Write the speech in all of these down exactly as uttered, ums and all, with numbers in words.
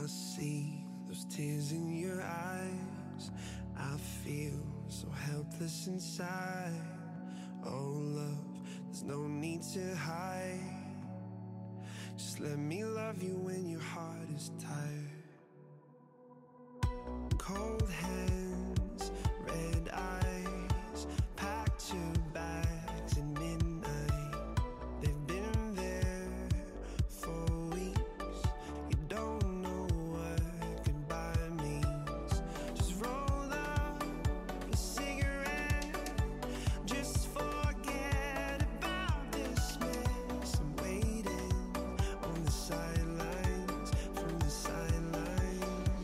I see those tears in your eyes, I feel so helpless inside. Oh love, there's no need to hide. Just let me love you when your heart is tired. Cold hands, red eyes, packed your bags at midnight. They've been there for weeks. You don't know what goodbye means. Just roll up a cigarette, just forget about this mess. I'm waiting on the sidelines, from the sidelines.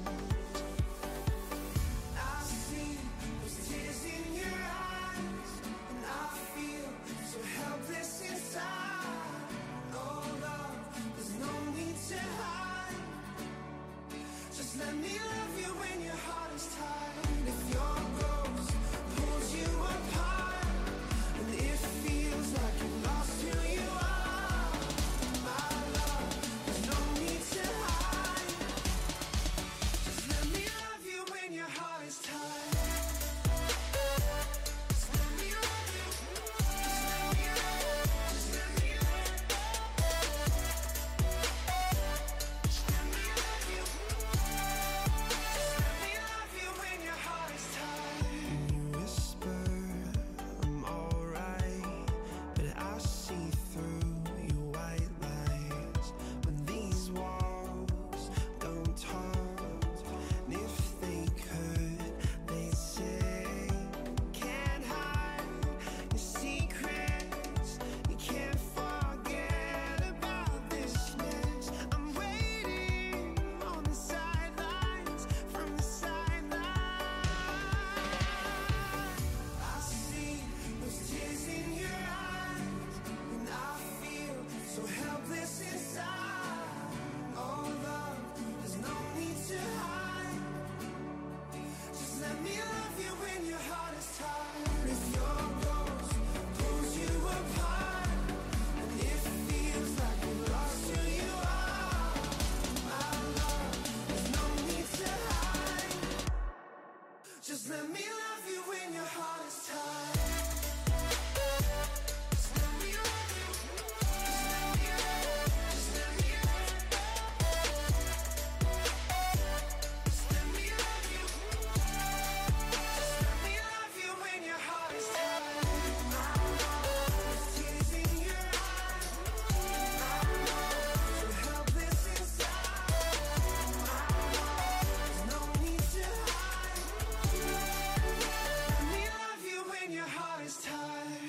I see those tears in your eyes, and I feel so helpless inside. Oh love, there's no need to hide. Just let me love you when your heart is tired. If your ghost pulls you apart, and it feels like you lost who you are, my love, there's no need to hide. Just let me love you when your heart is tired. Just let me love you. Just let me love you. Just let me love you. Just let me love you. Just let me love you when your heart is tired. And you whisper, I'm alright, but I see through your white lies. But these walls don't talk, and if they could, they'd say, can't hide your secrets, you can't forget about this mess. I'm waiting on the sidelines, from the sidelines. I see those tears in your eyes, and I feel so helpless inside. Oh love, there's no need to hide. Just let me love you when your heart is tired. If your ghost pulls you apart, and it feels like you lost who you are, my love, there's no need to hide. Just let me love you when your heart is tired. Just let me love you. Just let me love you. Just let me love you. Just let me love you. Just let me love you when your heart is tired. There's tears in your eyes, so helpless inside. There's no need to hide. Let me love you when your heart is tired.